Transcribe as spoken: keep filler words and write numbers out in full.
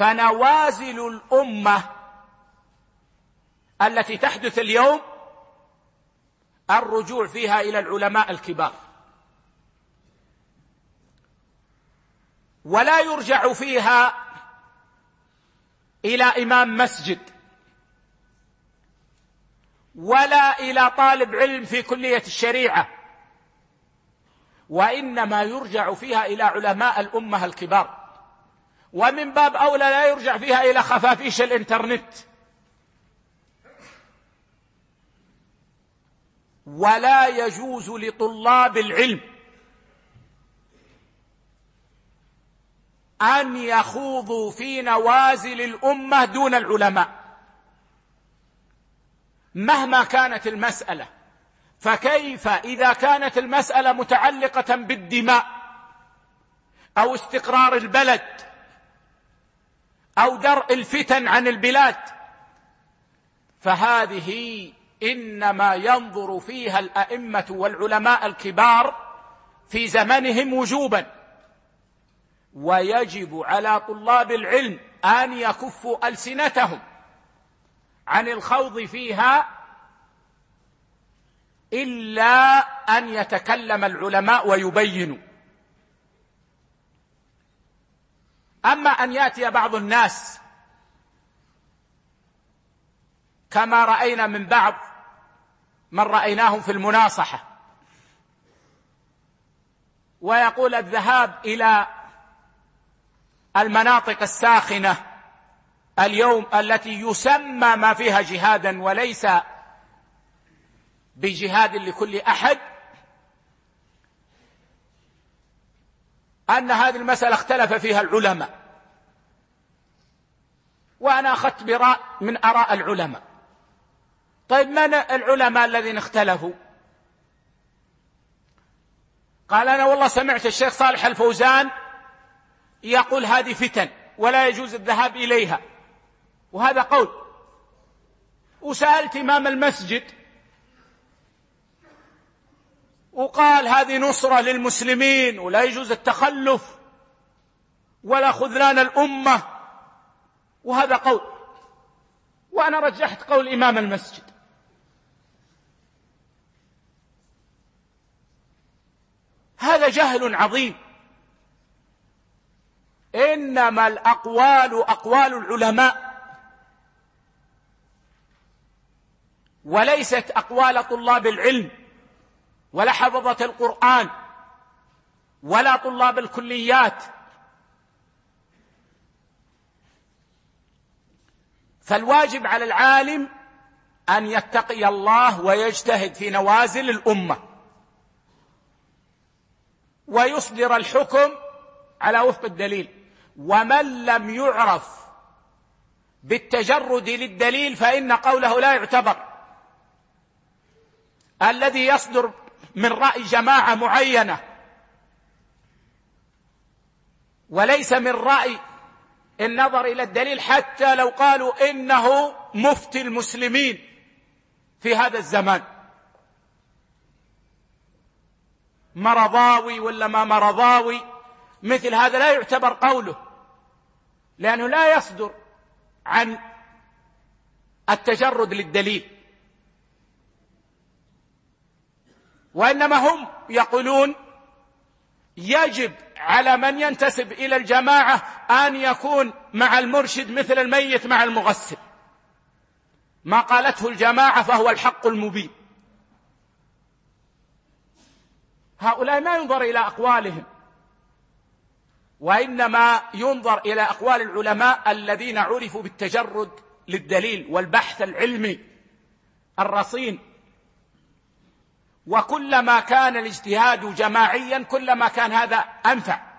فنوازل الأمة التي تحدث اليوم الرجوع فيها إلى العلماء الكبار، ولا يرجع فيها إلى إمام مسجد ولا إلى طالب علم في كلية الشريعة، وإنما يرجع فيها إلى علماء الأمة الكبار، ومن باب أولى لا يرجع فيها إلى خفافيش الإنترنت. ولا يجوز لطلاب العلم أن يخوضوا في نوازل الأمة دون العلماء مهما كانت المسألة. فكيف إذا كانت المسألة متعلقة بالدماء أو استقرار البلد أو درء الفتن عن البلاد، فهذه إنما ينظر فيها الأئمة والعلماء الكبار في زمنهم وجوبا، ويجب على طلاب العلم أن يكفوا ألسنتهم عن الخوض فيها إلا أن يتكلم العلماء ويبينوا. أما أن يأتي بعض الناس كما رأينا من بعض من رأيناهم في المناصحة ويقول الذهاب إلى المناطق الساخنة اليوم التي يسمى ما فيها جهادا وليس بجهاد لكل أحد، أن هذه المسألة اختلف فيها العلماء، وأنا أخذت براء من آراء العلماء. طيب من العلماء الذين اختلفوا؟ قال أنا والله سمعت الشيخ صالح الفوزان يقول هذه فتن ولا يجوز الذهاب إليها، وهذا قول. وسألت إمام المسجد وقال هذه نصرة للمسلمين ولا يجوز التخلف ولا خذلان الأمة، وهذا قول. وأنا رجحت قول إمام المسجد. هذا جهل عظيم. إنما الأقوال أقوال العلماء وليست أقوال طلاب العلم ولا حفظة القرآن ولا طلاب الكليات. فالواجب على العالم أن يتقي الله ويجتهد في نوازل الأمة ويصدر الحكم على وفق الدليل. ومن لم يعرف بالتجرد للدليل فإن قوله لا يعتبر. الذي يصدر من رأي جماعة معينة وليس من رأي النظر إلى الدليل، حتى لو قالوا إنه مفتي المسلمين في هذا الزمان، مرضاوي ولا ما مرضاوي، مثل هذا لا يعتبر قوله، لأنه لا يصدر عن التجرد للدليل. وإنما هم يقولون يجب على من ينتسب إلى الجماعة أن يكون مع المرشد مثل الميت مع المغسل، ما قالته الجماعة فهو الحق المبين. هؤلاء ما ينظر إلى أقوالهم، وإنما ينظر إلى أقوال العلماء الذين عرفوا بالتجرد للدليل والبحث العلمي الرصين. وكلما كان الاجتهاد جماعيا كلما كان هذا أنفع.